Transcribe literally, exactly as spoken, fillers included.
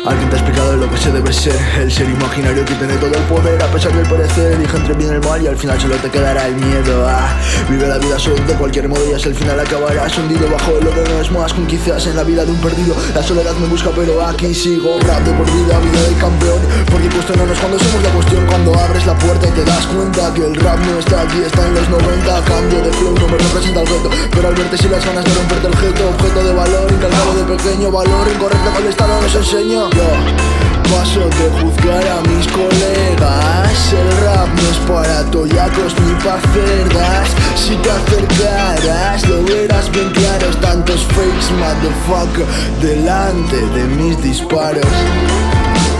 Alguien te ha explicado lo que se debe ser, el ser imaginario que tiene todo el poder. A pesar del parecer, elige entre bien y el mal y al final solo te quedará el miedo. ah, Vive la vida solo de cualquier modo y hasta el final acabarás hundido bajo el lodo. No es más que un quizás en la vida de un perdido. La soledad me busca pero aquí sigo. Rap de por vida, vida de campeón. Porque cuestionarnos cuando somos la cuestión. Cuando abres la puerta y te das cuenta que el rap no está aquí, está en los noventa. Cambio de flow, no me representa el reto, pero al verte si las ganas de romperte el jeto. Objeto de valor, incalcado de pequeño valor. Incorrecto con el estado nos enseño. Yo paso de juzgar a mis colegas. El rap no es para toyacos ni pa' cerdas. Si te acercaras lo verás bien claros. Tantos fakes, motherfucker, delante de mis disparos.